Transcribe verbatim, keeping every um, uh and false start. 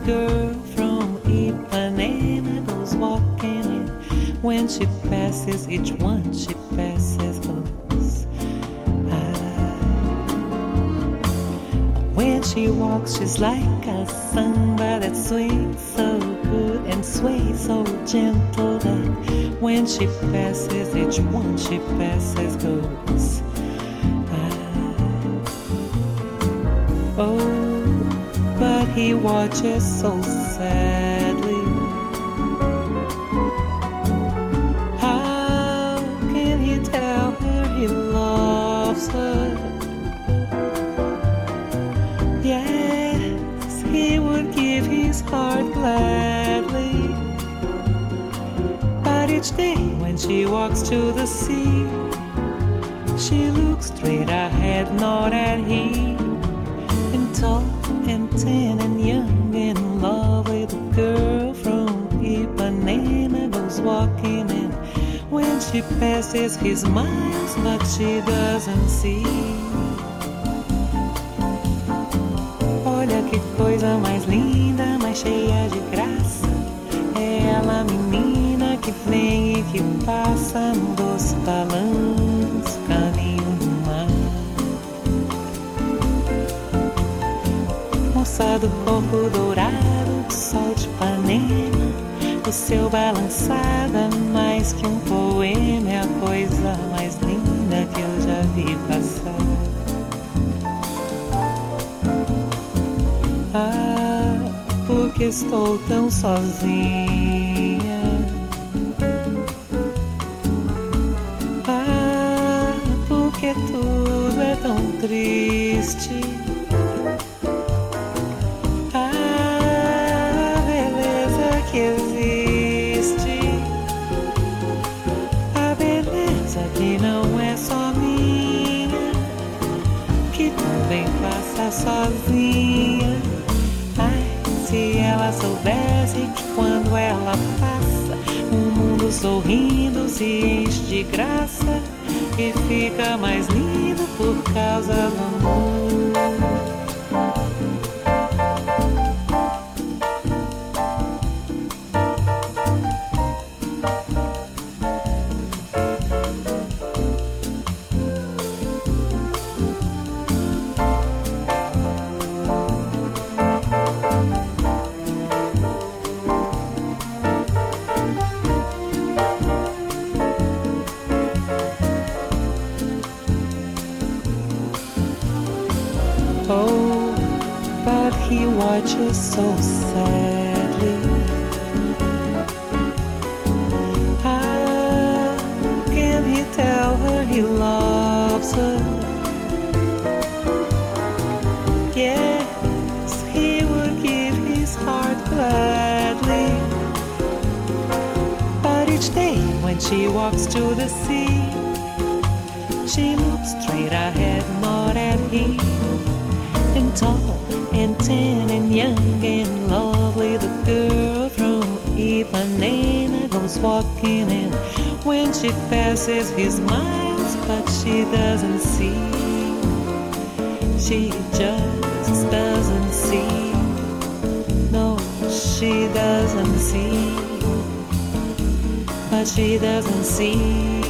girl from Ipanema goes walking in. When she passes, each one she passes goes. Ah. When she walks, she's like a samba that swings so good and sways so gentle that when she passes, each one she passes goes. Oh, but he watches so sadly. How can he tell her he loves her? Yes, he would give his heart gladly. But each day when she walks to the sea, she looks straight ahead, not at him. Tall and tan and young and lovely, the girl from Ipanema goes walking in. When she passes, he smiles, but she doesn't see. Olha que coisa mais linda, mais cheia de graça. É ela, menina, que vem e que passa num doce balanço, caminho do mar. Moça do corpo dourado, do sol de Ipanema, o seu balançado é mais que um poema, é a coisa mais linda que eu já vi passar. Ah, porque estou tão sozinha. Ah, porque tudo é tão triste. Que existe a beleza que não é só minha, que também passa sozinha. Ai, se ela soubesse que quando ela passa, o mundo sorrindo se enche de graça e fica mais lindo por causa do amor. Oh, but he watches so sadly. How can he tell her he loves her? Yes, he would give his heart gladly. But each day when she walks to the sea, she looks straight ahead, not at him. And tall and tan and young and lovely, the girl from Ipanema goes walking in. When she passes, he smiles, but she doesn't see. She just doesn't see. No, she doesn't see. But she doesn't see.